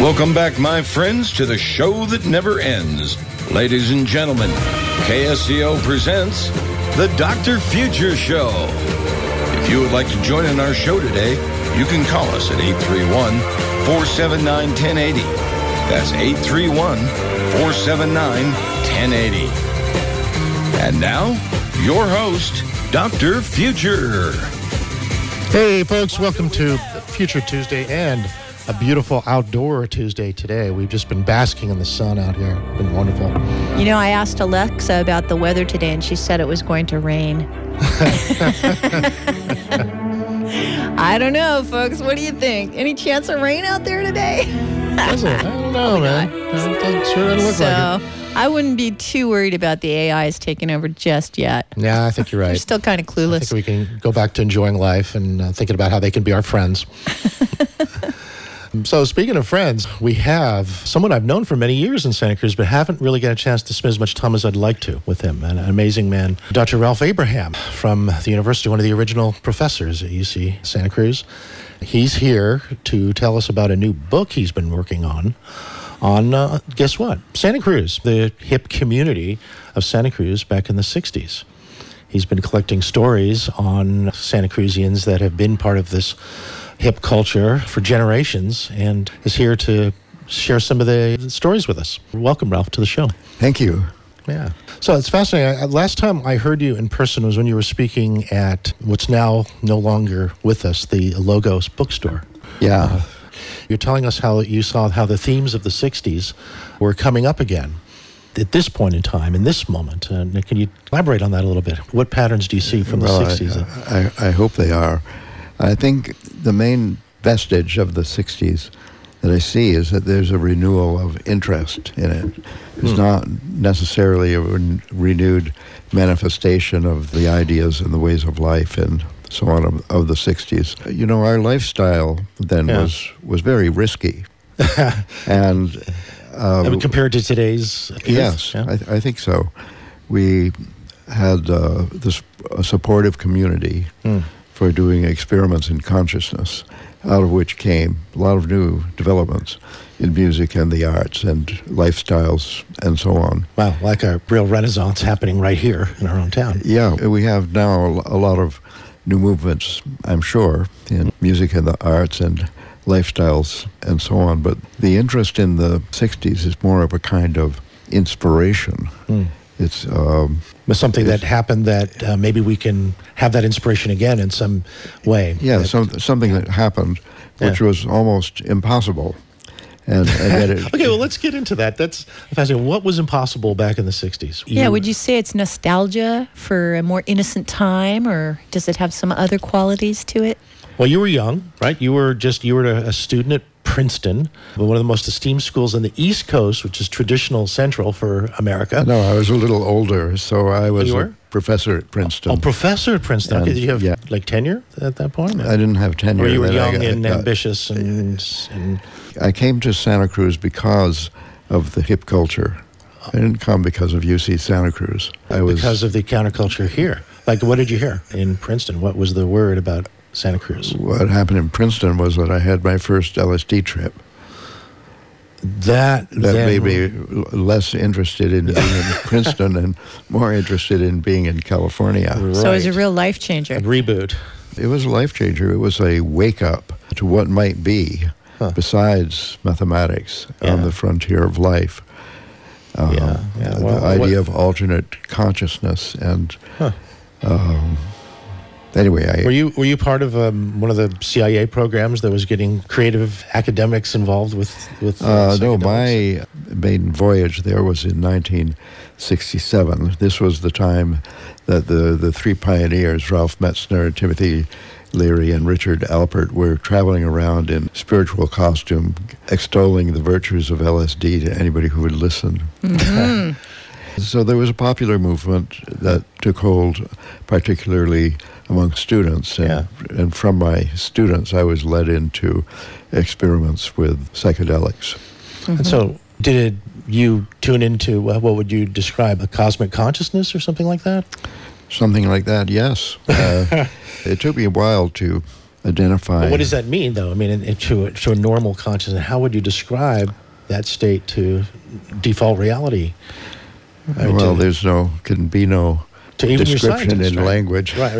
Welcome back, my friends, to the show that never ends. Ladies and gentlemen, KSCO presents the Dr. Future Show. If you would like to join in our show today, you can call us at 831-479-1080. That's 831-479-1080. And now, your host, Dr. Future. Hey, folks, welcome to Future Tuesday and a beautiful outdoor Tuesday today. We've just been basking in the sun out here. It's been wonderful. You know, I asked Alexa about the weather today, and she said it was going to rain. I don't know, folks. What do you think? Any chance of rain out there today? Does it? I don't know, man. It sure doesn't look like it. I wouldn't be too worried about the AIs taking over just yet. Yeah, I think you're right. They're still kind of clueless. I think we can go back to enjoying life and thinking about how they can be our friends. So speaking of friends, we have someone I've known for many years in Santa Cruz, but haven't really got a chance to spend as much time as I'd like to with him. An amazing man, Dr. Ralph Abraham from the university, one of the original professors at UC Santa Cruz. He's here to tell us about a new book he's been working on guess what? Santa Cruz, the hip community of Santa Cruz back in the 60s. He's been collecting stories on Santa Cruzians that have been part of this hip culture for generations and is here to share some of the stories with us. Welcome, Ralph, to the show. Thank you. Yeah. So it's fascinating. Last time I heard you in person was when you were speaking at what's now no longer with us, the Logos bookstore. Yeah. You're telling us how you saw how the themes of the 60s were coming up again at this point in time, in this moment. Can you elaborate on that a little bit? What patterns do you see from the 60s? I hope they are. I think the main vestige of the 60s that I see is that there's a renewal of interest in it. It's not necessarily a renewed manifestation of the ideas and the ways of life and so on of the 60s. You know, our lifestyle then was very risky. And compared to today's youth? Yes, yeah? I think so. We had a supportive community for doing experiments in consciousness, out of which came a lot of new developments in music and the arts and lifestyles and so on. Wow, like a real renaissance happening right here in our own town. Yeah, we have now a lot of new movements, I'm sure, in music and the arts and lifestyles and so on. But the interest in the 60s is more of a kind of inspiration. It's something that happened that maybe we can have that inspiration again in some way. Yeah, something that happened which was almost impossible. And okay, well, let's get into that. That's fascinating. What was impossible back in the 60s? Would you say it's nostalgia for a more innocent time, or does it have some other qualities to it? Well, you were young, right? You were a student at Princeton, one of the most esteemed schools on the East Coast, which is traditional central for America. No, I was a little older, so I was a professor at Princeton. Oh, professor at Princeton. Okay, did you have like tenure at that point? I didn't have tenure. Or you were young and ambitious and I came to Santa Cruz because of the hip culture. I didn't come because of UC Santa Cruz. Because of the counterculture here. Like, what did you hear in Princeton? What was the word about Santa Cruz? What happened in Princeton was that I had my first LSD trip. That made me less interested in being in Princeton and more interested in being in California. Right. So it was a real life changer. A reboot. It was a life changer. It was a wake up to what might be besides mathematics on the frontier of life. The idea of alternate consciousness and anyway, were you part of one of the CIA programs that was getting creative academics involved with no, my maiden voyage there was in 1967. This was the time that the three pioneers, Ralph Metzner, Timothy Leary, and Richard Alpert, were traveling around in spiritual costume, extolling the virtues of LSD to anybody who would listen. Mm-hmm. So there was a popular movement that took hold, particularly among students. And from my students, I was led into experiments with psychedelics. Mm-hmm. And so did you tune into, what would you describe, a cosmic consciousness or something like that? Something like that, yes. It took me a while to identify. But what does that mean, though? I mean, to a normal consciousness, how would you describe that state to default reality? Well, can be no to even description in right? language. Right,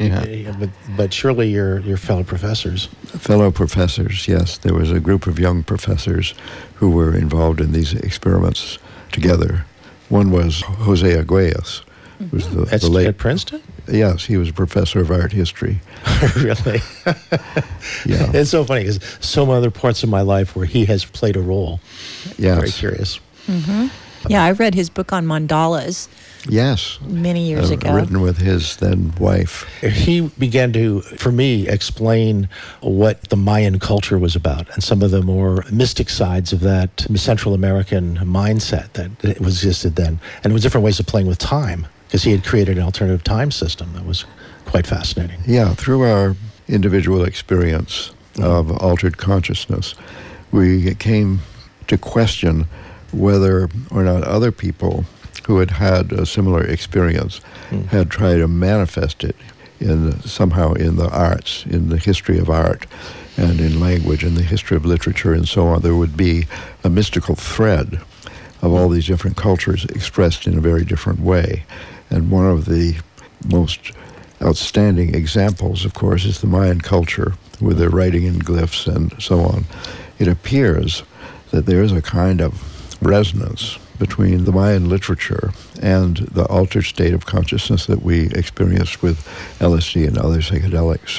but surely your fellow professors. Fellow professors, yes. There was a group of young professors who were involved in these experiments together. One was Jose Arguelles. Was the late at Princeton? Yes, he was a professor of art history. Really? Yeah. It's so funny because so many other parts of my life where he has played a role. Yes. Very curious. Mm-hmm. Yeah, I read his book on mandalas. Yes. Many years ago. Written with his then wife. He began to, for me, explain what the Mayan culture was about and some of the more mystic sides of that Central American mindset that existed then. And it was different ways of playing with time because he had created an alternative time system that was quite fascinating. Yeah, through our individual experience of altered consciousness, we came to question whether or not other people who had had a similar experience had tried to manifest it somehow in the arts, in the history of art, and in language, in the history of literature, and so on. There would be a mystical thread of all these different cultures expressed in a very different way. And one of the most outstanding examples, of course, is the Mayan culture, with their writing in glyphs and so on. It appears that there is a kind of resonance between the Mayan literature and the altered state of consciousness that we experienced with LSD and other psychedelics.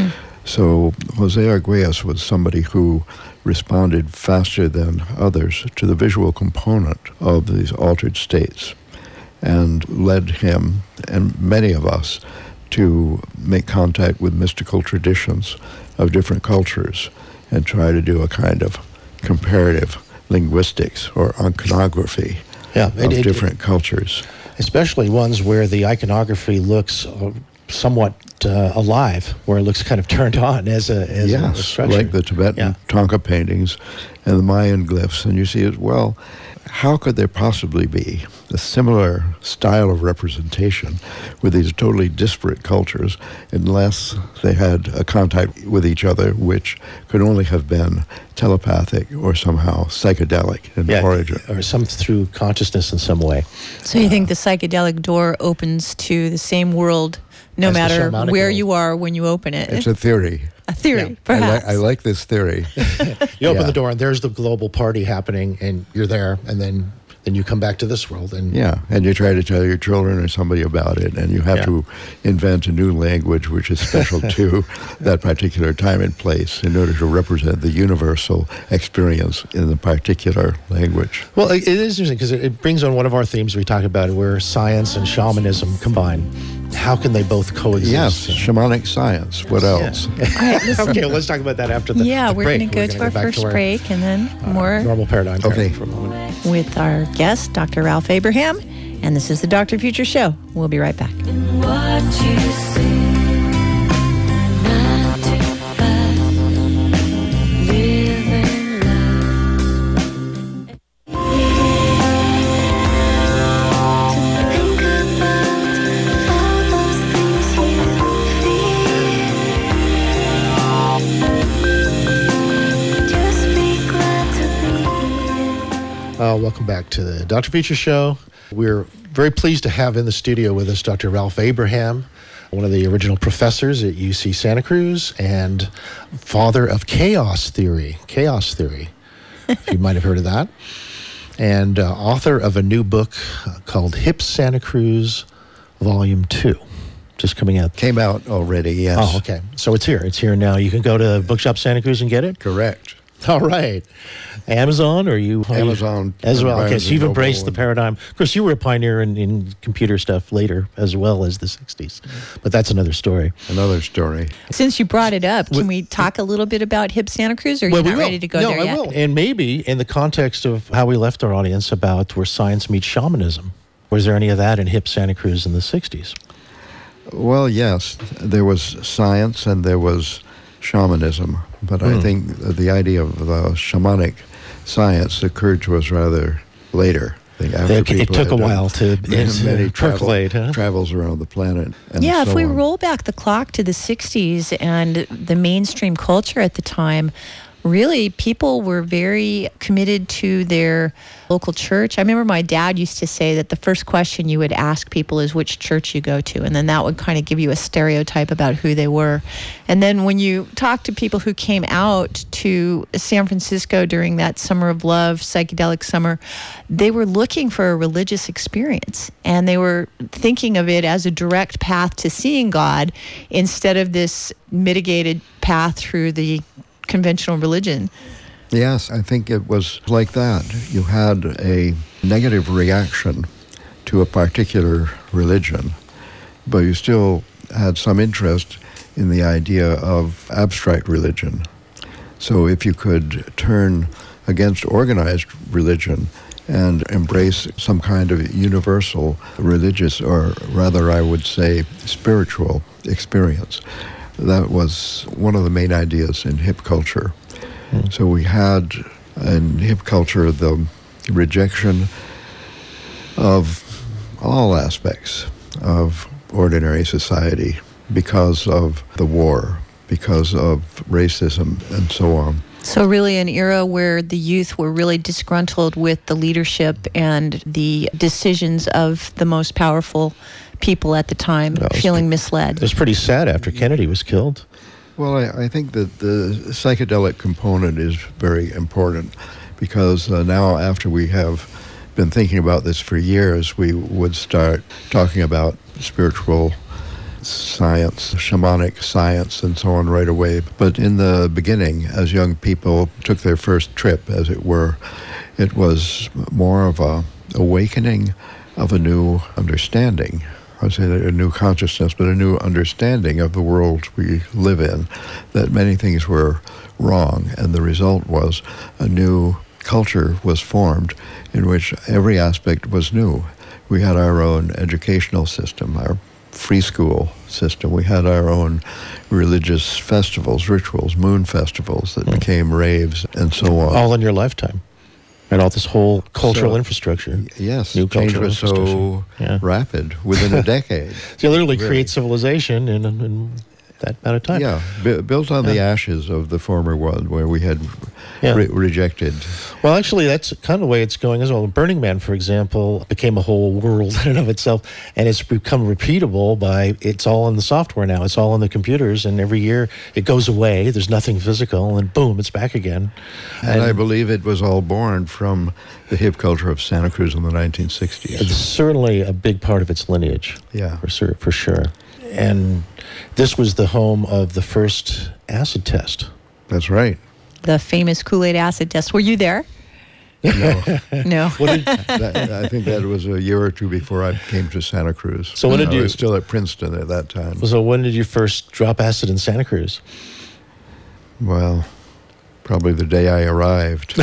So Jose Arguelles was somebody who responded faster than others to the visual component of these altered states and led him and many of us to make contact with mystical traditions of different cultures and try to do a kind of comparative linguistics or iconography of different cultures. Especially ones where the iconography looks somewhat alive, where it looks kind of turned on as a structure. Like the Tibetan Tonka paintings and the Mayan glyphs. And you see as well, how could there possibly be a similar style of representation with these totally disparate cultures unless they had a contact with each other which could only have been telepathic or somehow psychedelic in origin. Or some through consciousness in some way. So you think the psychedelic door opens to the same world no matter where you are when you open it? It's a theory. A theory, perhaps. I like this theory. You open the door and there's the global party happening and you're there, and then you come back to this world. And you try to tell your children or somebody about it, and you have to invent a new language which is special to that particular time and place in order to represent the universal experience in the particular language. Well, it is interesting because it brings on one of our themes we talk about where science and shamanism combine. How can they both coexist? Yes, shamanic science. What else? All right, listen. Okay, let's talk about that after the break. We're going to go to our first break and then more normal paradigm for a moment. With our guest, Dr. Ralph Abraham, and this is the Dr. Future Show. We'll be right back. Welcome back to the Dr. Future Show. We're very pleased to have in the studio with us Dr. Ralph Abraham, one of the original professors at UC Santa Cruz and father of chaos theory, if you might have heard of that, and author of a new book called Hips Santa Cruz Volume 2, just coming out. Came out already, yes. Oh, okay. So it's here. It's here now. You can go to Bookshop Santa Cruz and get it? Correct. All right. Amazon, or you? Amazon. As well. Okay, so you've embraced the paradigm. Of course, you were a pioneer in computer stuff later, as well as the 60s. But that's another story. Since you brought it up, can we talk a little bit about Hips Santa Cruz, or are you not ready to go there yet? No, I will. And maybe in the context of how we left our audience about where science meets shamanism. Was there any of that in Hips Santa Cruz in the 60s? Well, yes. There was science and there was shamanism. But I think the idea of the shamanic science occurred to us rather later. something. After It took a while to many percolate, travels around the planet. And Yeah, so if we on. roll back the clock to the 60s and the mainstream culture at the time, really, people were very committed to their local church. I remember my dad used to say that the first question you would ask people is which church you go to, and then that would kind of give you a stereotype about who they were. And then when you talk to people who came out to San Francisco during that Summer of Love, psychedelic summer, they were looking for a religious experience, and they were thinking of it as a direct path to seeing God instead of this mitigated path through the conventional religion. Yes, I think it was like that. You had a negative reaction to a particular religion, but you still had some interest in the idea of abstract religion. So if you could turn against organized religion and embrace some kind of universal religious, or rather I would say spiritual experience, that was one of the main ideas in hip culture. So we had in hip culture the rejection of all aspects of ordinary society because of the war, because of racism, and so on. So really an era where the youth were really disgruntled with the leadership and the decisions of the most powerful people at the time, feeling misled. It was pretty sad after Kennedy was killed. Well, I think that the psychedelic component is very important because now after we have been thinking about this for years, we would start talking about spiritual science, shamanic science, and so on right away. But in the beginning, as young people took their first trip, as it were, it was more of a awakening of a new understanding. I would say a new consciousness, but a new understanding of the world we live in, that many things were wrong, and the result was a new culture was formed in which every aspect was new. We had our own educational system, our free school system. We had our own religious festivals, rituals, moon festivals that became raves, and so on. All in your lifetime. And all this whole cultural infrastructure. Yes, New change cultural was so rapid within a decade. So you literally create civilization in that amount of time. Yeah, built on the ashes of the former one where we had rejected. Well, actually, that's kind of the way it's going as well. Burning Man, for example, became a whole world in and of itself, and it's become repeatable by, it's all in the software now. It's all in the computers, and every year it goes away. There's nothing physical, and boom, it's back again. And I believe it was all born from the hip culture of Santa Cruz in the 1960s. It's certainly a big part of its lineage. Yeah. For sure. And this was the home of the first acid test. That's right. The famous Kool-Aid acid test. Were you there? No. No. I think that was a year or two before I came to Santa Cruz. So when did I you... was still at Princeton at that time. So when did you first drop acid in Santa Cruz? Well, probably the day I arrived.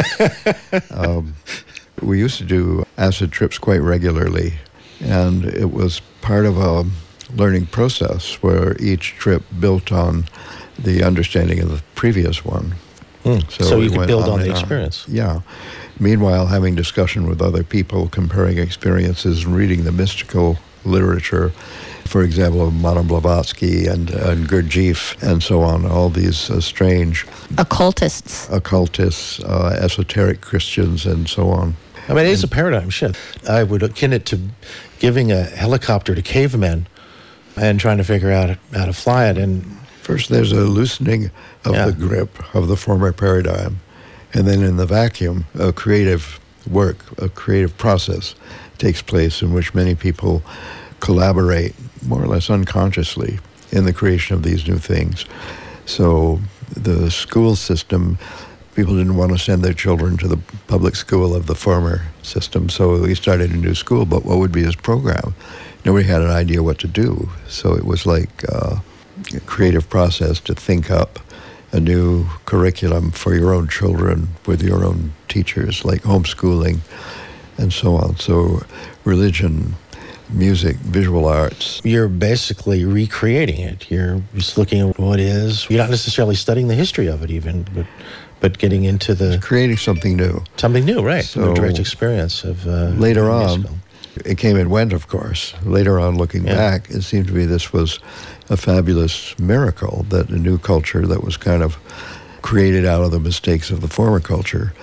We used to do acid trips quite regularly, and it was part of a learning process where each trip built on the understanding of the previous one. So you could build on the experience. Yeah. Meanwhile, having discussion with other people, comparing experiences, and reading the mystical literature, for example, of Madame Blavatsky and Gurdjieff and so on, all these strange... Occultists, esoteric Christians and so on. I mean, it is a paradigm shift. I would akin it to giving a helicopter to cavemen and trying to figure out how to fly it. And first, there's a loosening of the grip of the former paradigm. And then in the vacuum, a creative work, a creative process takes place in which many people collaborate more or less unconsciously in the creation of these new things. So the school system, people didn't want to send their children to the public school of the former system, so we started a new school, but what would be his program? Nobody had an idea what to do, so it was like a creative process to think up a new curriculum for your own children with your own teachers, like homeschooling and so on. So religion music, visual arts. You're basically recreating it. You're just looking at what is. You're not necessarily studying the history of it even, but getting into creating something new. Something new, right. So a direct experience of later on, it came and went, of course. Later on, looking back, it seemed to me this was a fabulous miracle, that a new culture that was kind of created out of the mistakes of the former culture,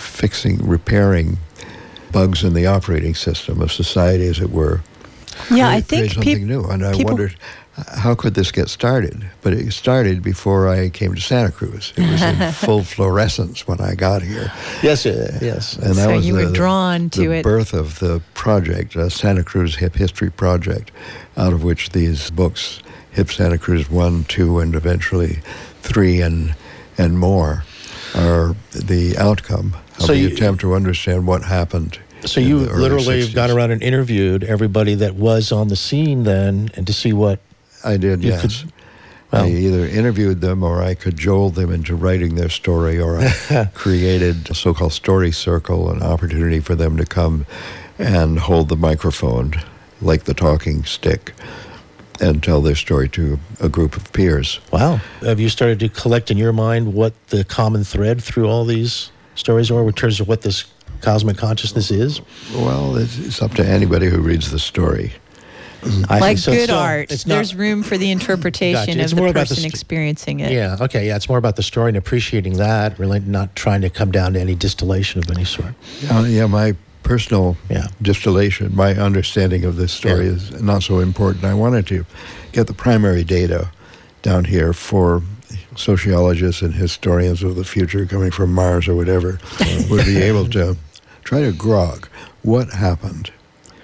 repairing bugs in the operating system of society, as it were. Yeah, I think something new. And I wondered, how could this get started? But it started before I came to Santa Cruz. It was in full fluorescence when I got here. Yes, yes. So And that was you were drawn to the it. birth of the project, Santa Cruz Hip History Project, out of which these books, Hip Santa Cruz 1, 2, and eventually 3 and more, are the outcome of the attempt to understand what happened. So you literally have gone around and interviewed everybody that was on the scene then, and to see what... I did, yes. I either interviewed them, or I cajoled them into writing their story, or I created a so-called story circle, an opportunity for them to come and hold the microphone like the talking stick and tell their story to a group of peers. Wow. Have you started to collect in your mind what the common thread through all these stories are in terms of what this cosmic consciousness is? Well, it's up to anybody who reads the story. Like good art, there's room for the interpretation of the person experiencing it. Yeah, okay, it's more about the story and appreciating that, really not trying to come down to any distillation of any sort. My personal distillation, my understanding of this story is not so important. I wanted to get the primary data down here for sociologists and historians of the future coming from Mars or whatever would be able to try to grok what happened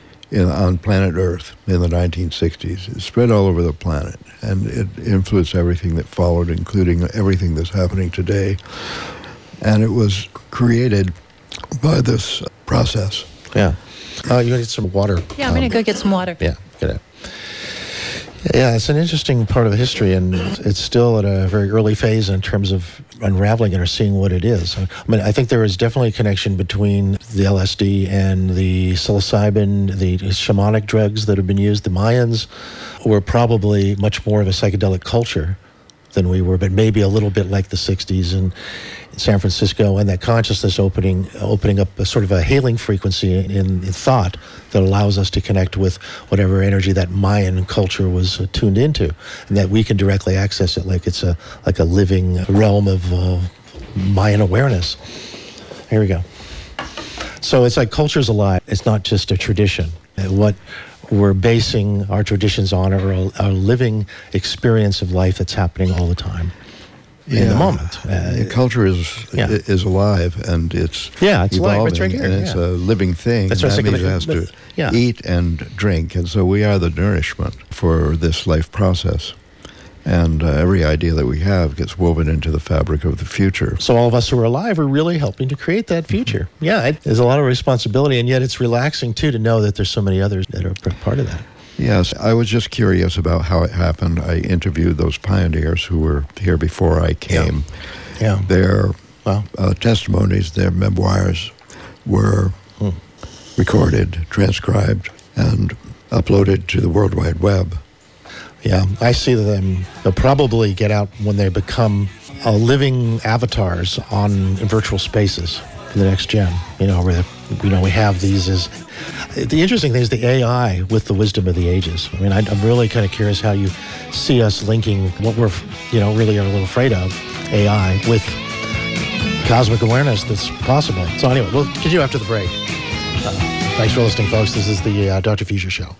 on planet Earth in the 1960s. It spread all over the planet, and it influenced everything that followed, including everything that's happening today. And it was created by this process. Yeah. You need some water. Yeah, I'm going to go get some water. Yeah, get it. Yeah, it's an interesting part of the history, and it's still at a very early phase in terms of unraveling it or seeing what it is. I mean, I think there is definitely a connection between the LSD and the psilocybin, the shamanic drugs that have been used. The Mayans were probably much more of a psychedelic culture than we were, but maybe a little bit like the 60s in San Francisco, and that consciousness opening up a sort of a hailing frequency in thought that allows us to connect with whatever energy that Mayan culture was tuned into, and that we can directly access it like it's a living realm of Mayan awareness. Here we go. So it's like culture's alive. It's not just a tradition. What we're basing our traditions on are a living experience of life that's happening all the time. In the moment. Culture is alive, and it's evolving, alive. It's right here, and it's a living thing. That's that means it has to eat and drink, and so we are the nourishment for this life process. And every idea that we have gets woven into the fabric of the future. So all of us who are alive are really helping to create that future. Yeah, there's a lot of responsibility, and yet it's relaxing, too, to know that there's so many others that are part of that. Yes, I was just curious about how it happened. I interviewed those pioneers who were here before I came. Yeah. Their testimonies, their memoirs were recorded, transcribed, and uploaded to the World Wide Web. Yeah, I see them. They'll probably get out when they become living avatars in virtual spaces for the next gen. Where we have these as... The interesting thing is the AI with the wisdom of the ages. I mean, I'm really kind of curious how you see us linking what we're, really are a little afraid of, AI, with cosmic awareness that's possible. So anyway, we'll continue after the break. Thanks for listening, folks. This is the Dr. Future Show.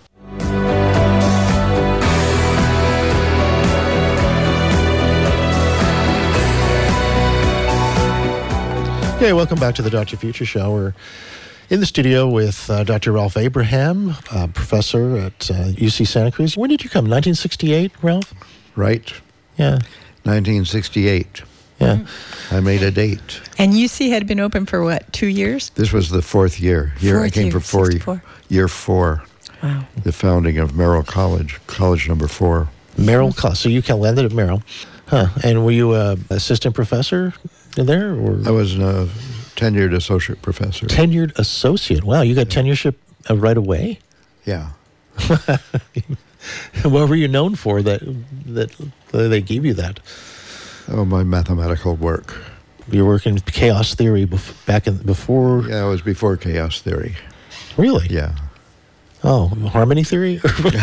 Okay, welcome back to the Dr. Future Show. We're in the studio with Dr. Ralph Abraham, professor at UC Santa Cruz. When did you come? 1968, Ralph? Right. Yeah. 1968. Yeah. I made a date. And UC had been open for what, 2 years? This was the fourth year. I came for year 4. Wow. The founding of Merrill College, college number 4. Merrill College. So you landed at Merrill. Huh. And were you an assistant professor there? Or? I was a tenured associate professor. Tenured associate. Wow, you got tenureship right away? Yeah. What were you known for that they gave you that? Oh, my mathematical work. You were working chaos theory before. Yeah, it was before chaos theory. Really? Yeah. Oh, harmony theory?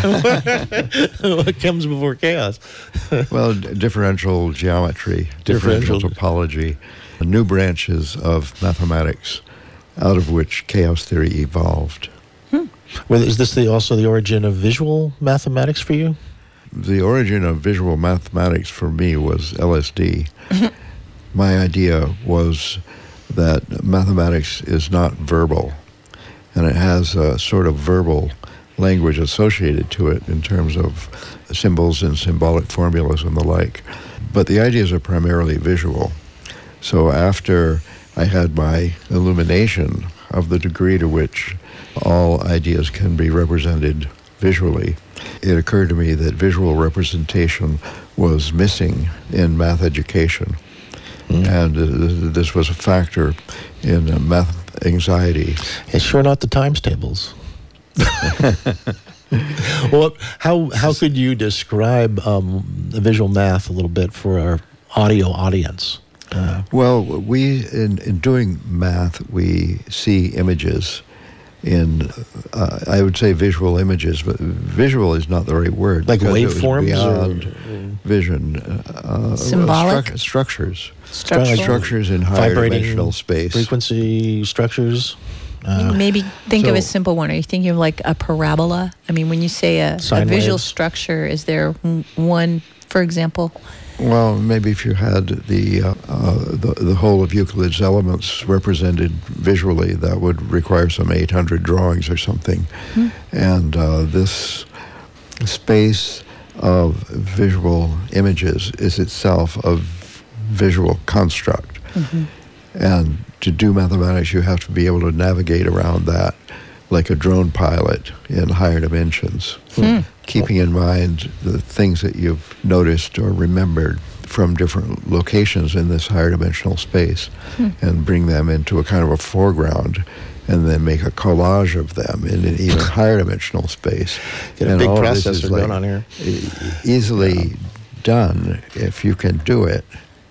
What comes before chaos? Well, differential geometry, differential topology, new branches of mathematics, out of which chaos theory evolved. Well, is this also the origin of visual mathematics for you? The origin of visual mathematics for me was LSD. My idea was that mathematics is not verbal, and it has a sort of verbal language associated to it in terms of symbols and symbolic formulas and the like. But the ideas are primarily visual. So after I had my illumination of the degree to which all ideas can be represented visually, it occurred to me that visual representation was missing in math education. And this was a factor in math anxiety. It's sure not the times tables. Well, how could you describe visual math a little bit for our audio audience? Well, we in doing math, we see images in, I would say visual images, but visual is not the right word. Like waveforms? Beyond vision. Symbolic? Structures. Structural? Structures in higher dimensional space. Frequency structures? Maybe think of a simple one. Are you thinking of like a parabola? I mean, when you say a visual waves. structure, is there one, for example? Well, maybe if you had the whole of Euclid's elements represented visually, that would require some 800 drawings or something. And this space of visual images is itself a visual construct. And to do mathematics, you have to be able to navigate around that like a drone pilot in higher dimensions, keeping in mind the things that you've noticed or remembered from different locations in this higher dimensional space and bring them into a kind of a foreground and then make a collage of them in an even higher dimensional space. Get a big processor going on here. Easily done if you can do it.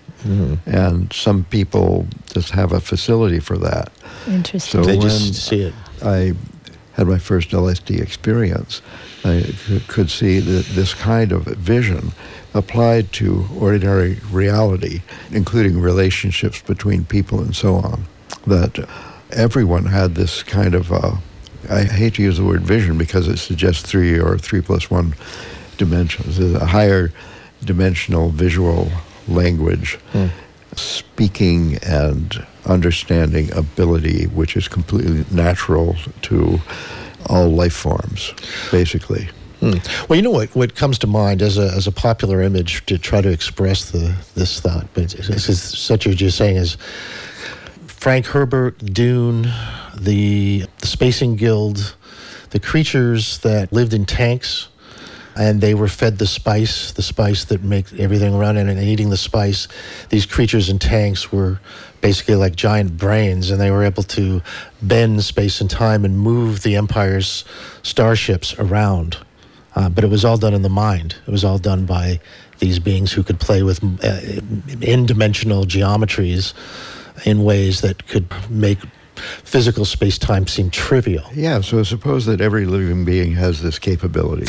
And some people just have a facility for that. Interesting. So They when just see it. I had my first LSD experience, I could see that this kind of vision applied to ordinary reality, including relationships between people and so on, that everyone had this kind of, I hate to use the word vision because it suggests 3 or 3+1 dimensions, a higher dimensional visual language, speaking and understanding ability, which is completely natural to all life forms, basically. Well, you know what comes to mind as a popular image to try to express this thought, but this is such as you're saying, is Frank Herbert, Dune, the Spacing Guild, the creatures that lived in tanks, and they were fed the spice that makes everything run, and eating the spice. These creatures in tanks were basically like giant brains, and they were able to bend space and time and move the Empire's starships around. But it was all done in the mind. It was all done by these beings who could play with in-dimensional geometries in ways that could make physical space-time seem trivial. Yeah, so suppose that every living being has this capability.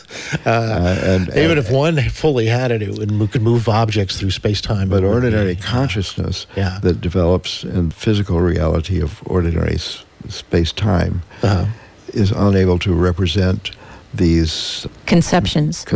Even if one fully had it, could move objects through space-time. But ordinary consciousness that develops in physical reality of ordinary space-time is unable to represent these conceptions.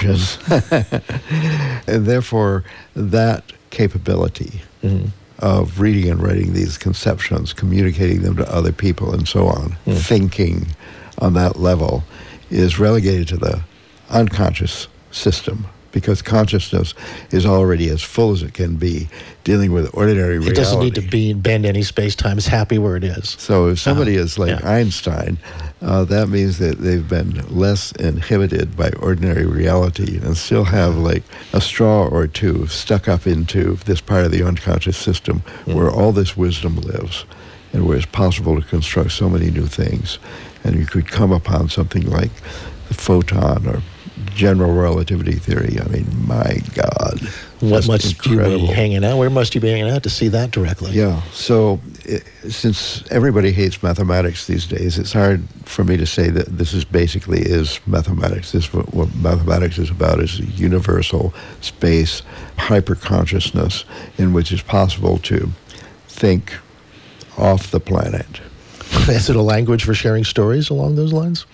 And therefore, that capability of reading and writing these conceptions, communicating them to other people and so on, thinking on that level, is relegated to the unconscious system, because consciousness is already as full as it can be, dealing with ordinary reality. It doesn't need to bend any space-time. It's happy where it is. So if somebody is like Einstein, that means that they've been less inhibited by ordinary reality and still have like a straw or two stuck up into this part of the unconscious system where all this wisdom lives and where it's possible to construct so many new things. And you could come upon something like the photon or general relativity theory. I mean, my God. What must incredible. you be hanging out? Where must you be hanging out to see that directly? Yeah. So since everybody hates mathematics these days, it's hard for me to say that this is mathematics. This what mathematics is about is a universal space hyperconsciousness in which it's possible to think off the planet. Is it a language for sharing stories along those lines?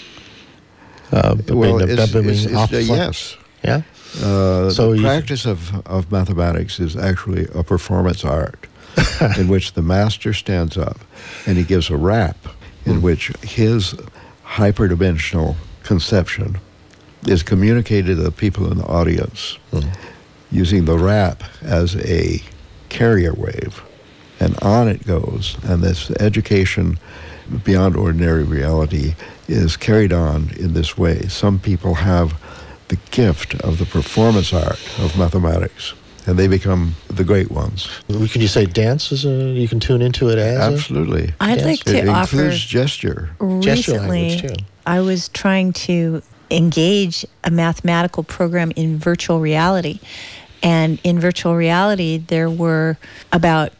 Yes. Yeah. So the practice of mathematics is actually a performance art in which the master stands up and he gives a rap in which his hyperdimensional conception is communicated to the people in the audience using the rap as a carrier wave. And on it goes. And this education beyond ordinary reality is carried on in this way. Some people have the gift of the performance art of mathematics, and they become the great ones. Can you say dance you can tune into it as? Absolutely. I'd like to offer... It includes gesture. Gesture language, too. I was trying to engage a mathematical program in virtual reality. And in virtual reality, there were about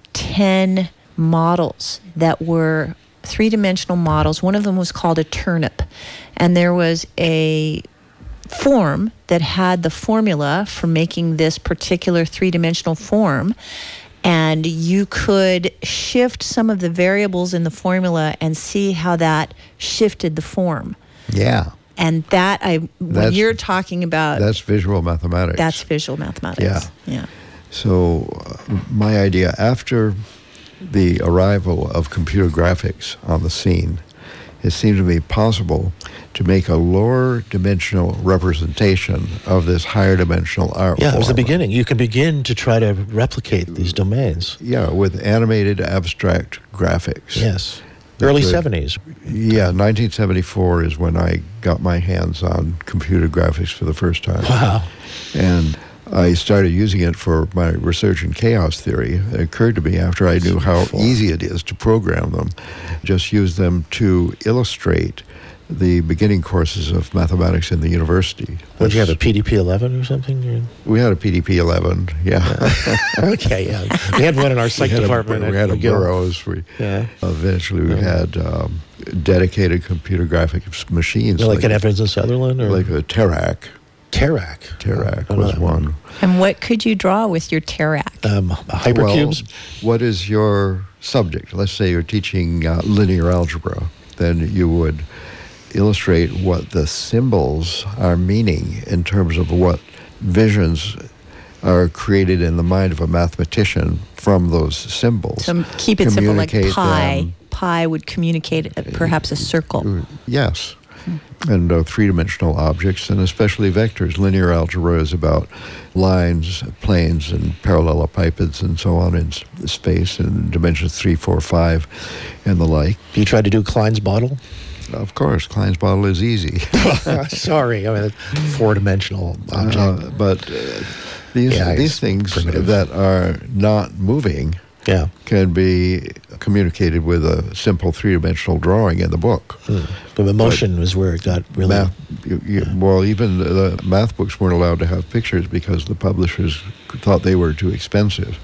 10 models that were three-dimensional models. One of them was called a turnip. And there was a form that had the formula for making this particular three-dimensional form. And you could shift some of the variables in the formula and see how that shifted the form. Yeah. And when you're talking about... That's visual mathematics. That's visual mathematics. Yeah. So my idea, after the arrival of computer graphics on the scene, it seemed to me possible to make a lower dimensional representation of this higher dimensional art form. It was the beginning. You can begin to try to replicate these domains. Yeah, with animated abstract graphics. Yes. Early 70s. Yeah, 1974 is when I got my hands on computer graphics for the first time. Wow. And I started using it for my research in chaos theory. It occurred to me after I knew how easy it is to program them, just use them to illustrate the beginning courses of mathematics in the university. Did you have a PDP-11 or something? We had a PDP-11, yeah. Okay, yeah. We had one in our psych department. We had a Burroughs. Eventually we had dedicated computer graphics machines. Like an Evans and Sutherland? Or? Like a Terac. Terac was one. And what could you draw with your Terac? Hypercubes. Well, what is your subject? Let's say you're teaching linear algebra. Then you would illustrate what the symbols are meaning in terms of what visions are created in the mind of a mathematician from those symbols. So keep it simple, like pi. Pi would communicate perhaps a circle. Yes. And three-dimensional objects, and especially vectors. Linear algebra is about lines, planes, and parallelepipeds, and so on in space, in dimensions 3, 4, 5, and the like. You tried to do Klein's bottle? Of course, Klein's bottle is easy. Sorry, I mean, four-dimensional object. But these things primitive. That are not moving can be communicated with a simple three-dimensional drawing in the book. But emotion was where it got really... Well, even the math books weren't allowed to have pictures because the publishers thought they were too expensive.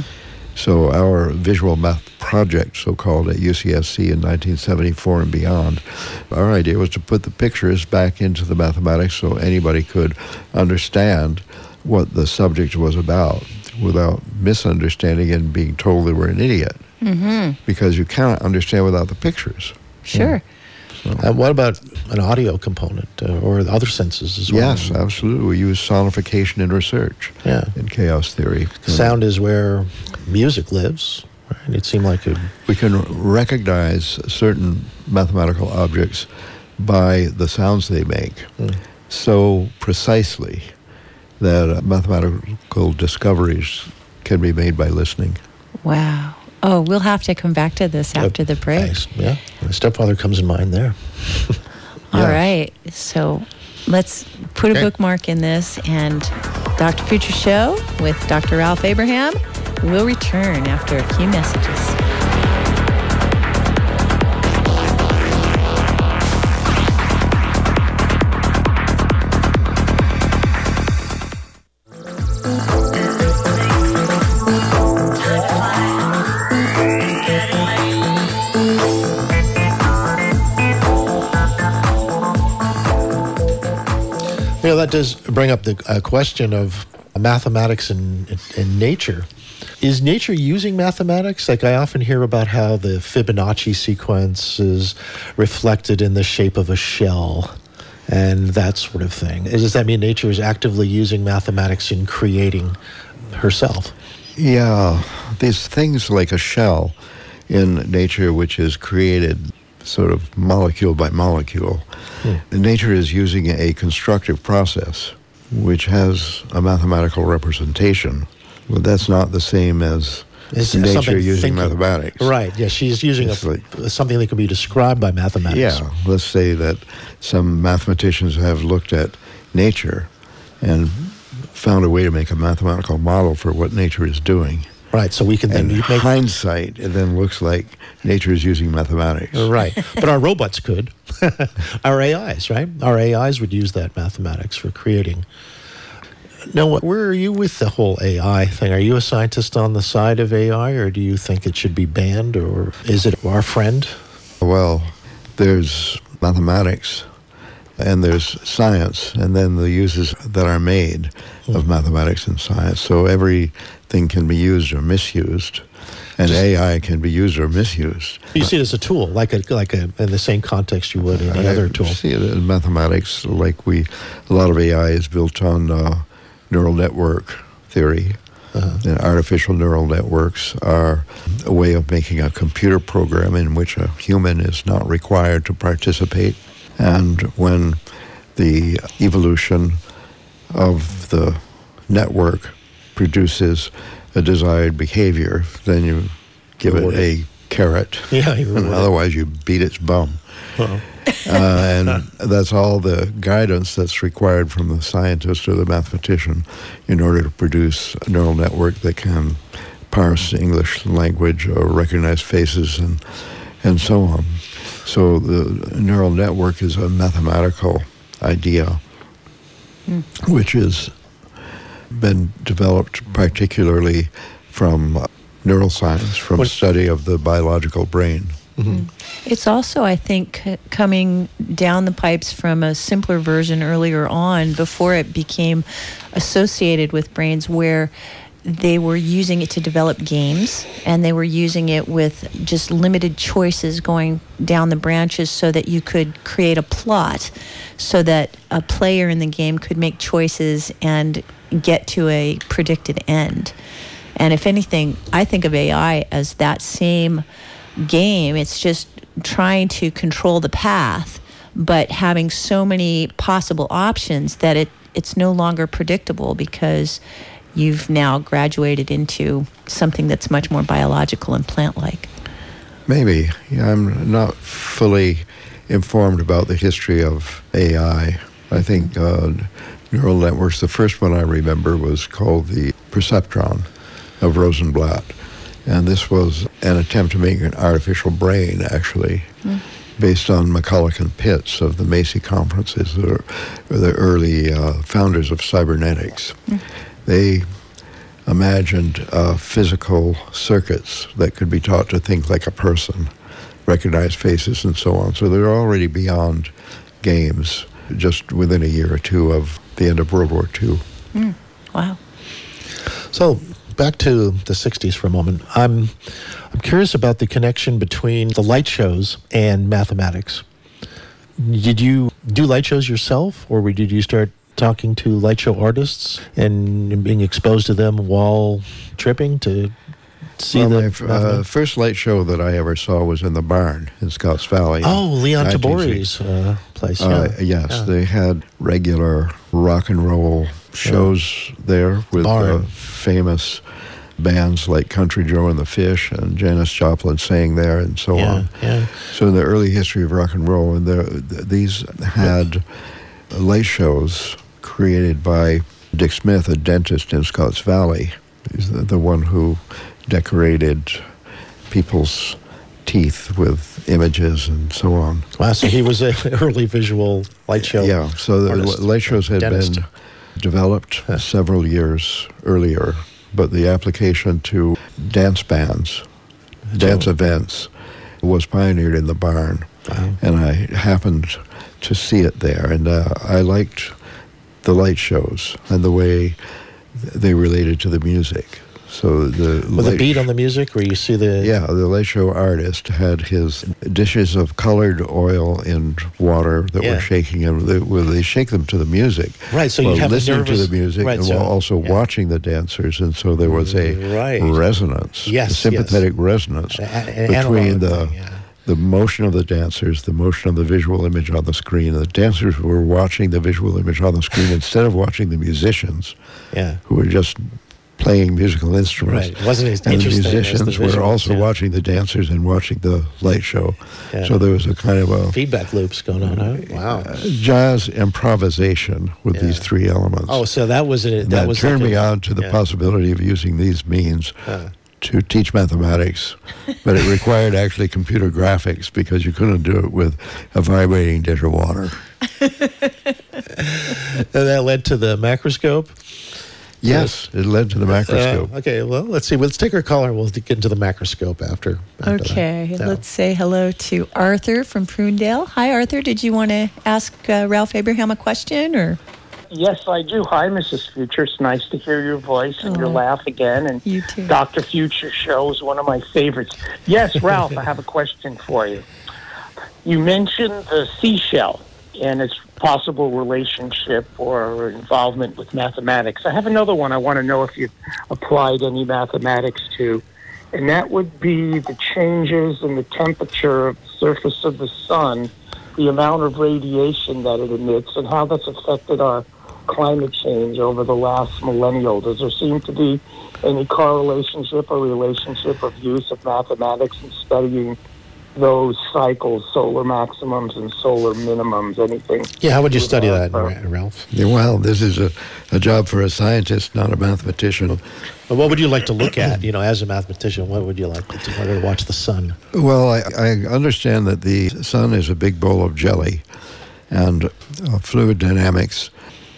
So our visual math project, so-called, at UCSC in 1974 and beyond, our idea was to put the pictures back into the mathematics so anybody could understand what the subject was about without misunderstanding and being told they were an idiot. Because you cannot understand without the pictures. Sure. What about an audio component or other senses as well? Yes, absolutely. We use sonification in research in chaos theory. Sound is where music lives, right? It seemed like we can recognize certain mathematical objects by the sounds they make so precisely that mathematical discoveries can be made by listening. Wow. Oh, we'll have to come back to this after the break. Nice. Yeah, my stepfather comes in mind there. All right, so let's put a bookmark in this, and Dr. Future Show with Dr. Ralph Abraham will return after a few messages. that does bring up the question of mathematics and nature. Is nature using mathematics? Like, I often hear about how the Fibonacci sequence is reflected in the shape of a shell and that sort of thing. Does that mean nature is actively using mathematics in creating herself? Yeah, these things like a shell in nature, which is created sort of molecule by molecule. Nature is using a constructive process, which has a mathematical representation. But that's not the same as nature using mathematics. Right, yeah, she's using something that can be described by mathematics. Yeah, let's say that some mathematicians have looked at nature and found a way to make a mathematical model for what nature is doing. Right, so we can then make hindsight, it then looks like nature is using mathematics. Right, but our robots could. Our AIs, right? Our AIs would use that mathematics for creating. Now, where are you with the whole AI thing? Are you a scientist on the side of AI, or do you think it should be banned, or is it our friend? Well, there's mathematics, and there's science, and then the uses that are made of mathematics and science. So everything can be used or misused, and AI can be used or misused. You see it as a tool, like in the same context you would any other tool. I see it in mathematics, like a lot of AI is built on neural network theory. And artificial neural networks are a way of making a computer program in which a human is not required to participate. And when the evolution of the network produces a desired behavior, then you give it a carrot. Yeah, and otherwise you beat its bum. And that's all the guidance that's required from the scientist or the mathematician in order to produce a neural network that can parse English language or recognize faces and so on. So the neural network is a mathematical idea which has been developed particularly from neuroscience, from study of the biological brain. It's also, I think, coming down the pipes from a simpler version earlier on, before it became associated with brains, where they were using it to develop games, and they were using it with just limited choices going down the branches so that you could create a plot so that a player in the game could make choices and get to a predicted end. And if anything, I think of AI as that same game. It's just trying to control the path, but having so many possible options that it's no longer predictable, because you've now graduated into something that's much more biological and plant-like. Maybe. Yeah, I'm not fully informed about the history of AI. I think neural networks, the first one I remember was called the perceptron of Rosenblatt. And this was an attempt to make an artificial brain, actually, based on McCulloch and Pitts of the Macy conferences, or the early founders of cybernetics. They imagined physical circuits that could be taught to think like a person, recognize faces, and so on. So they're already beyond games, just within a year or two of the end of World War II. Wow. So back to the 60s for a moment. I'm curious about the connection between the light shows and mathematics. Did you do light shows yourself, or did you start talking to light show artists and being exposed to them while tripping to see my first light show that I ever saw was in the Barn in Scotts Valley. Oh, Leon Tabori's place. Yes, they had regular rock and roll shows there with famous bands like Country Joe and the Fish and Janis Joplin sang there and so on. So in the early history of rock and roll, and these had light shows created by Dick Smith, a dentist in Scotts Valley. He's the one who decorated people's teeth with images and so on. Wow, so he was an early visual light show. Yeah, so the light shows had been developed several years earlier, but the application to dance bands, dance events, was pioneered in the Barn. Wow. And I happened to see it there, and I liked the light shows and the way they related to the music. So with a beat on the music, where you see the... Yeah, the light show artist had his dishes of colored oil in water that were shaking, and they shake them to the music. Right, so you have listening to the music, and while also watching the dancers, and so there was a resonance, a sympathetic resonance between the motion of the dancers, the motion of the visual image on the screen. The dancers were watching the visual image on the screen instead of watching the musicians, who were just playing musical instruments. Right. It wasn't as and interesting the musicians as the visuals, were also watching the dancers and watching the light show. Yeah. So there was a kind of a... feedback loops going on, huh? Wow. Jazz improvisation with these three elements. Oh, so that was it. That turned me on to the possibility of using these means to teach mathematics, but it required actually computer graphics because you couldn't do it with a vibrating dish of water. And that led to the macroscope? Yes, it led to the macroscope. Okay, well, let's see. Let's take our caller and we'll get into the macroscope after okay, that. Let's say hello to Arthur from Prunedale. Hi, Arthur. Did you want to ask Ralph Abraham a question, or...? Yes, I do. Hi, Mrs. Future. It's nice to hear your voice and your laugh again. And you too. Dr. Future show is one of my favorites. Yes, Ralph, I have a question for you. You mentioned the seashell and its possible relationship or involvement with mathematics. I have another one I want to know if you've applied any mathematics to, and that would be the changes in the temperature of the surface of the sun, the amount of radiation that it emits, and how that's affected our climate change over the last millennial. Does there seem to be any correlation or relationship of use of mathematics in studying those cycles, solar maximums and solar minimums, anything? Yeah, how would you study that, Ralph? Yeah, well, this is a job for a scientist, not a mathematician. But what would you like to look at, as a mathmatician? What would you like to watch the sun? Well, I understand that the sun is a big bowl of jelly, and fluid dynamics,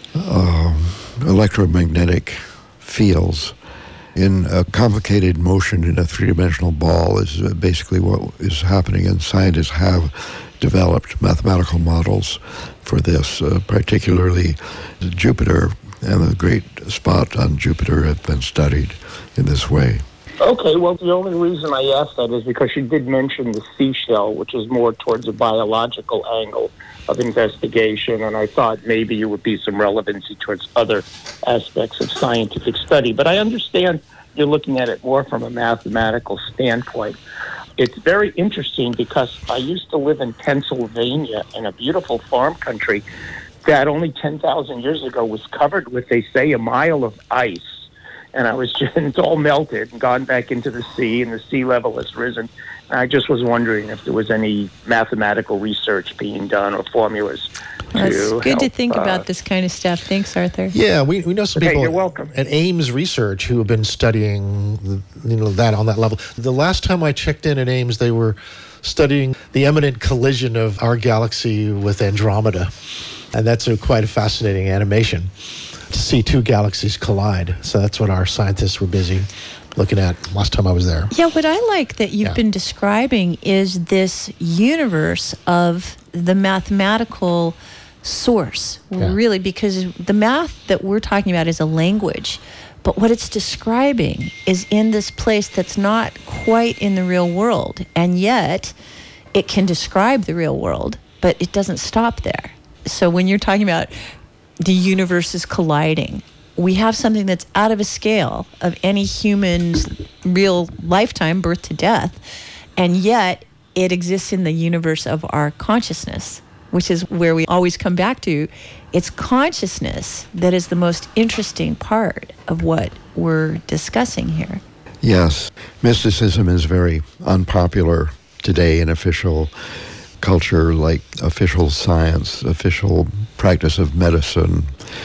electromagnetic fields in a complicated motion in a three-dimensional ball is basically what is happening, and scientists have developed mathematical models for this, particularly Jupiter and the great spot on Jupiter have been studied in this way. Okay, well, the only reason I asked that is because you did mention the seashell, which is more towards a biological angle of investigation, and I thought maybe it would be some relevancy towards other aspects of scientific study. But I understand you're looking at it more from a mathematical standpoint. It's very interesting because I used to live in Pennsylvania in a beautiful farm country that only 10,000 years ago was covered with, they say, a mile of ice. And it's all melted and gone back into the sea, and the sea level has risen. And I just was wondering if there was any mathematical research being done or formulas. It's good to think about this kind of stuff. Thanks, Arthur. Yeah, we know some people you're welcome. At Ames Research who have been studying that on that level. The last time I checked in at Ames, they were studying the imminent collision of our galaxy with Andromeda. And that's quite a fascinating animation to see two galaxies collide. So that's what our scientists were busy looking at last time I was there. Yeah, what I like that you've been describing is this universe of the mathematical source, really, because the math that we're talking about is a language. But what it's describing is in this place that's not quite in the real world. And yet it can describe the real world, but it doesn't stop there. So when you're talking about the universe is colliding, we have something that's out of a scale of any human's real lifetime, birth to death, and yet it exists in the universe of our consciousness, which is where we always come back to. It's consciousness that is the most interesting part of what we're discussing here. Yes, mysticism is very unpopular today in official culture, like official science, official practice of medicine,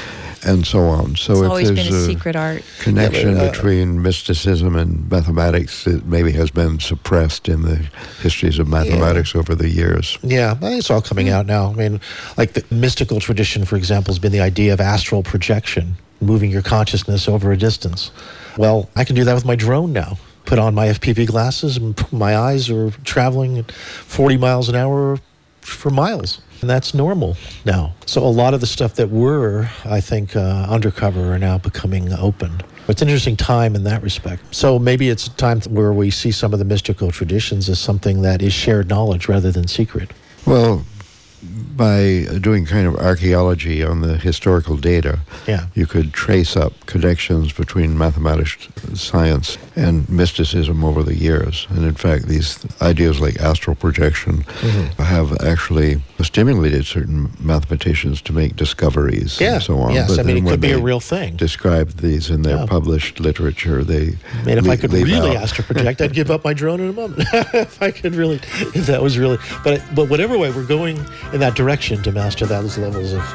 and so on. So it's always been a secret art. Connection between mysticism and mathematics, it maybe has been suppressed in the histories of mathematics over the years. Yeah, I think it's all coming out now. I mean, like the mystical tradition, for example, has been the idea of astral projection, moving your consciousness over a distance. Well, I can do that with my drone now. Put on my FPV glasses and my eyes are traveling at 40 miles an hour for miles. And that's normal now. So a lot of the stuff that were, I think, undercover are now becoming open. It's an interesting time in that respect. So maybe it's a time where we see some of the mystical traditions as something that is shared knowledge rather than secret. Well, by doing kind of archaeology on the historical data, you could trace up connections between mathematics, science, and mysticism over the years. And in fact, these ideas like astral projection have actually stimulated certain mathematicians to make discoveries and so on. Yes, but I mean, it could be a real thing. Describe these in their published literature. If I could really astral project, I'd give up my drone in a moment. If that was really. But whatever way, we're going in that direction to master those levels of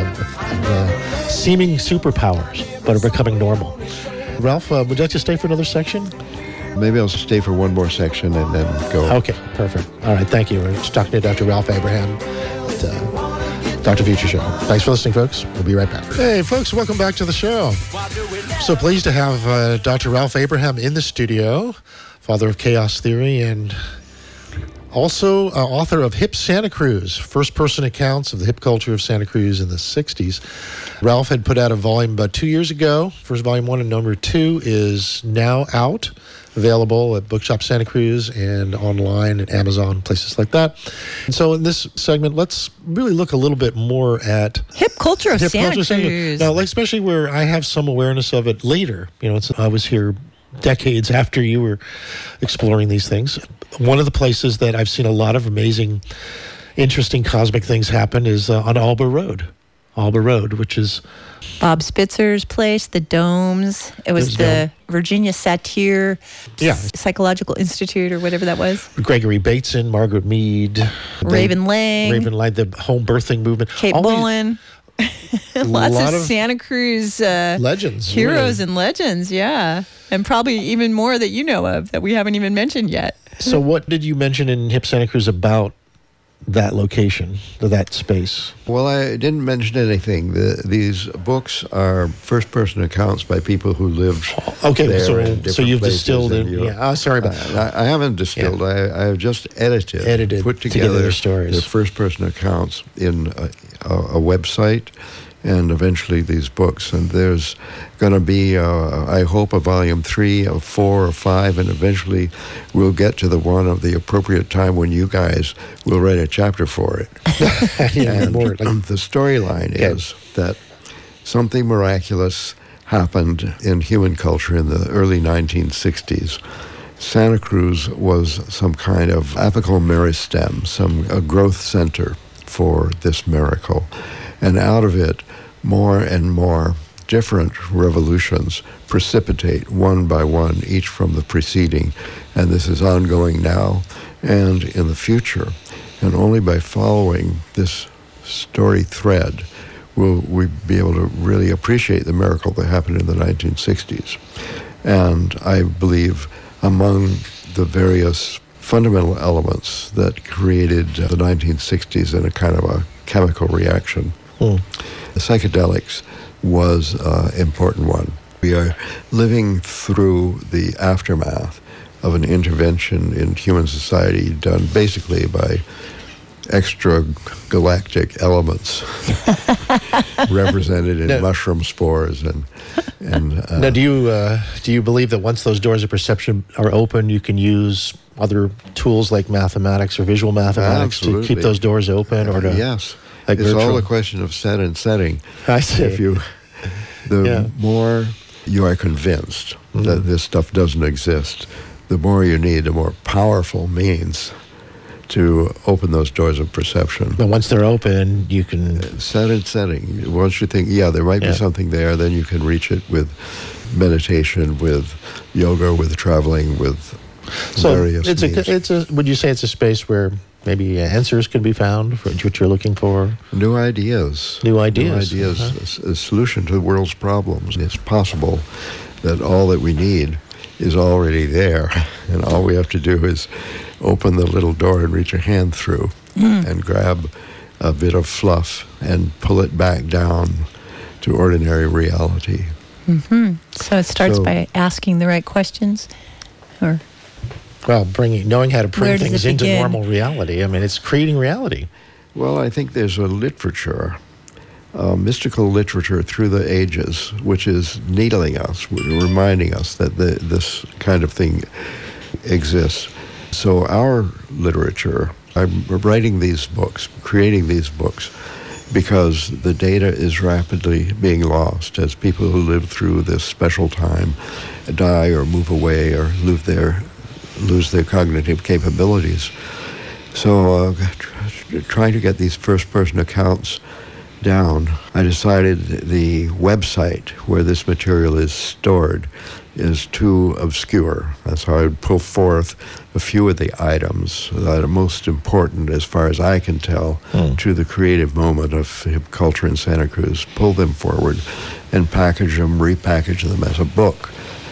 seeming superpowers, but are becoming normal. Ralph, would you like to stay for another section? Maybe I'll stay for one more section and then go. Okay, perfect. All right, thank you. We're just talking to Dr. Ralph Abraham at Dr. Future Show. Thanks for listening, folks. We'll be right back. Hey, folks, welcome back to the show. So pleased to have Dr. Ralph Abraham in the studio, father of chaos theory and also author of Hip Santa Cruz, first-person accounts of the hip culture of Santa Cruz in the 60s. Ralph had put out a volume about 2 years ago. First volume 1 and number 2 is now out, available at Bookshop Santa Cruz and online at Amazon, places like that. And so in this segment, let's really look a little bit more at hip culture of Santa Cruz. Now, especially where I have some awareness of it later. I was here decades after you were exploring these things. One of the places that I've seen a lot of amazing, interesting cosmic things happen is on Alba Road. Alba Road, which is Bob Spitzer's place, the domes. It was the Virginia Satir Psychological Institute or whatever that was. Gregory Bateson, Margaret Mead. Raven Lang, the home birthing movement. Kate Bullen. Lots of Santa Cruz legends, heroes and legends, and probably even more that you know of that we haven't even mentioned yet. So what did you mention in Hip Santa Cruz about that location, that space? Well, I didn't mention anything. These books are first-person accounts by people who lived there. So you've distilled it. Sorry about that. I haven't distilled. Yeah. I have just edited, put together their stories. The first-person accounts in a website, and eventually these books. And there's going to be, I hope, a volume 3, of 4 or 5, and eventually we'll get to the one of the appropriate time when you guys will write a chapter for it. And the storyline is that something miraculous happened in human culture in the early 1960s. Santa Cruz was some kind of apical meristem, a growth center for this miracle. And out of it, more and more different revolutions precipitate one by one, each from the preceding. And this is ongoing now and in the future. And only by following this story thread will we be able to really appreciate the miracle that happened in the 1960s. And I believe among the various fundamental elements that created the 1960s in a kind of a chemical reaction, the psychedelics was an important one. We are living through the aftermath of an intervention in human society done basically by extragalactic elements represented in mushroom spores and now, do you believe that once those doors of perception are open, you can use other tools like mathematics or visual mathematics to keep those doors open, or to yes, it's all a question of set and setting. I see. The more you are convinced that this stuff doesn't exist, the more you need a more powerful means to open those doors of perception. But once they're open, you can set and setting. Once you think, there might be something there, then you can reach it with meditation, with yoga, with traveling, with various means. Would you say it's a space where maybe answers could be found for what you're looking for? New ideas. A solution to the world's problems. It's possible that all that we need is already there, and all we have to do is open the little door and reach a hand through and grab a bit of fluff and pull it back down to ordinary reality. So it starts by asking the right questions, or Well, knowing how to Where bring does things it into begin? normal reality. I mean, it's creating reality. Well, I think there's a literature, mystical literature through the ages, which is needling us, reminding us that this kind of thing exists. So our literature, I'm writing these books, creating these books, because the data is rapidly being lost as people who live through this special time die or move away or lose their cognitive capabilities. So trying to get these first-person accounts down, I decided the website where this material is stored is too obscure. That's how I would pull forth a few of the items that are most important, as far as I can tell, to the creative moment of hip culture in Santa Cruz, pull them forward and repackage them as a book.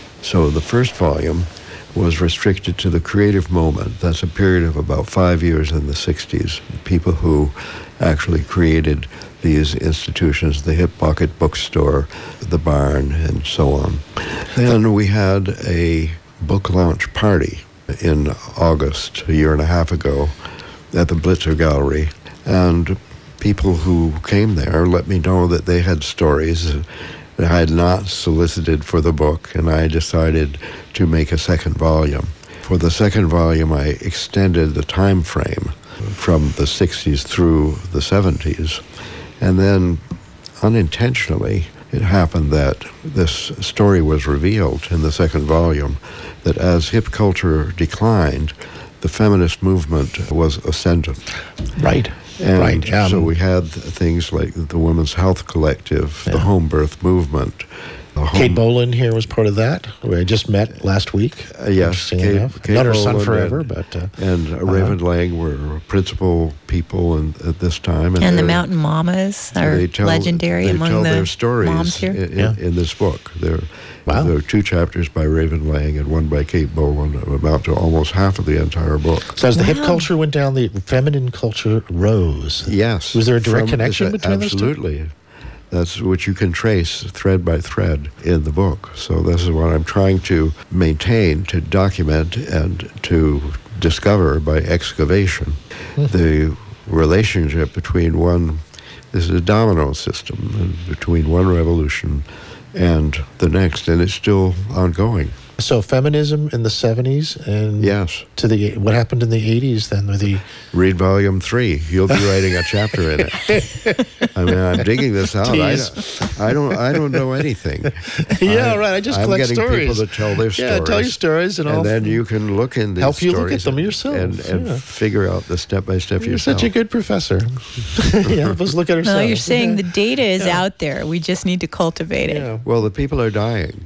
So the first volume was restricted to the creative moment. That's a period of about 5 years in the 60s. People who actually created these institutions, the Hip Pocket Bookstore, the Barn, and so on. Then we had a book launch party in August, a year and a half ago, at the Blitzer Gallery. And people who came there let me know that they had stories that I had not solicited for the book, and I decided to make a second volume. For the second volume, I extended the time frame from the 60s through the 70s. And then, unintentionally, it happened that this story was revealed in the second volume, that as hip culture declined, the feminist movement was ascendant. Right. And so we had things like the Women's Health Collective, the home birth movement. Kate Boland here was part of that. We just met last week. Yes, Kate not her son Boland forever, and Raven Lang were principal people at this time. And the Mountain Mamas are legendary among the their stories moms here. In this book. There are 2 chapters by Raven Lang and 1 by Kate Boland, about to almost half of the entire book. So as the hip culture went down, the feminine culture rose. Yes. Was there a direct connection between those two? Absolutely. That's what you can trace thread by thread in the book. So this is what I'm trying to maintain, to document, and to discover by excavation. The relationship between this is a domino system, between one revolution and the next, and it's still ongoing. So feminism in the 70s, and yes, what happened in the 80s then? Read volume 3. You'll be writing a chapter in it. I mean, I'm digging this out. I don't know anything. Right. I just collect stories. I'm getting people to tell their stories. Yeah, tell your stories, and then you can look in these help you stories look at them yourself and figure out the step by step yourself. You're such a good professor. Help us look at ourselves. Well, you're saying the data is out there. We just need to cultivate it. Yeah. Well, the people are dying,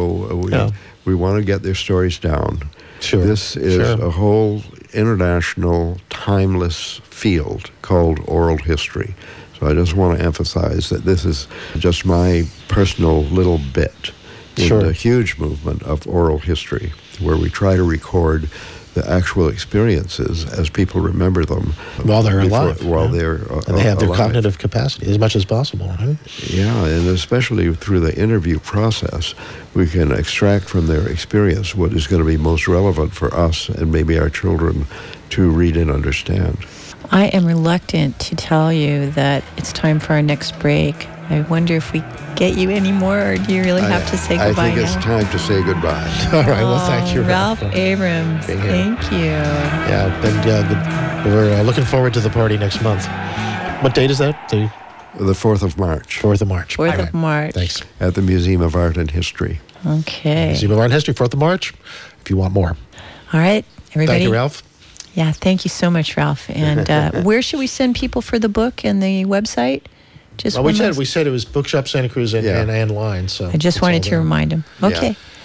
so we want to get their stories down. Sure. This is a whole international, timeless field called oral history. So I just want to emphasize that this is just my personal little bit in the huge movement of oral history, where we try to record the actual experiences as people remember them while they're alive. And they have their alive. cognitive capacity as much as possible. Right? Yeah, and especially through the interview process, we can extract from their experience what is going to be most relevant for us and maybe our children to read and understand. I am reluctant to tell you that it's time for our next break. I wonder if we get you any more, or do you really have to say goodbye I think it's time to say goodbye. All right, well, thank you, Ralph Abrams. Thank you. Yeah, and we're looking forward to the party next month. What date is that? The 4th of March. 4th of March. 4th of March. Thanks. At the Museum of Art and History. Okay. Museum of Art and History, 4th of March, if you want more. All right, everybody. Thank you, Ralph. Yeah, thank you so much, Ralph. And where should we send people for the book and the website? We said it was Bookshop Santa Cruz and Ann Line. So I just wanted to remind them. Okay. Yeah.